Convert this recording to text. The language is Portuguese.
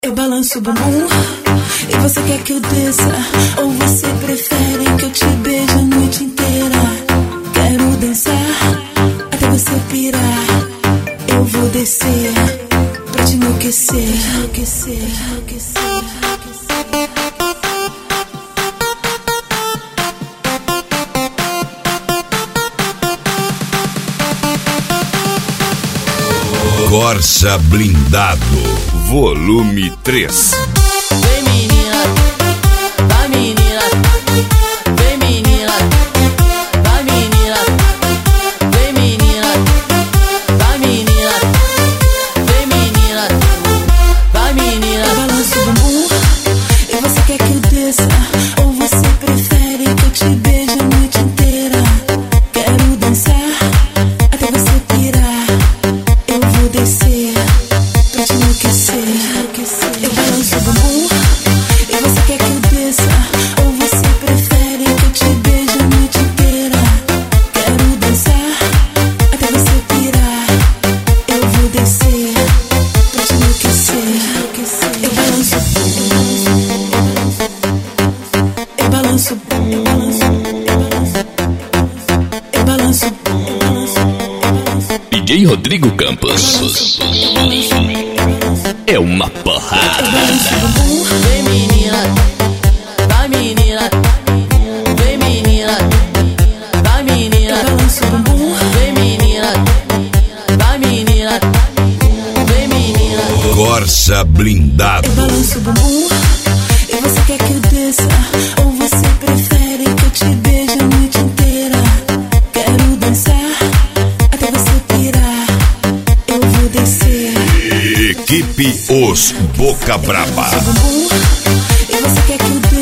Eu balanço o bumbum e você quer que eu desça, ou você prefere que eu te beije a noite inteira? Quero dançar até você pirar. Eu vou descer pra te enlouquecer, enlouquecer, enlouquecer. Corsa Blindado, volume 3. Vem menina, vai menina, vem menina, vai menina, vem menina, vai menina, vem menina, vai menina. Eu balanço o bumbum e você quer que eu desça, ou você prefere que eu te beije a noite inteira? Quero dançar até você pirar. Eu vou descer pra te enlouquecer. Eu balanço o bumbum e você quer que eu desça, ou você prefere que eu te beije a noite inteira? Quero dançar até você pirar. Eu vou descer pra te enlouquecer. Eu balanço, eu balanço, eu balanço, eu balanço, eu balanço. DJ Rodrigo Campos. É uma porrada. Vem menina, vai menina, vem menina, vai menina, vem menina, vai menina, vem menina. Corsa Blindado, Eu balanço o bumbum e você quer que eu desça, ou você prefere que eu te beije a noite inteira? Quero dançar até você pirar. Eu vou descer. equipe Os Boca Braba. Bumbum, e você quer que eu desça,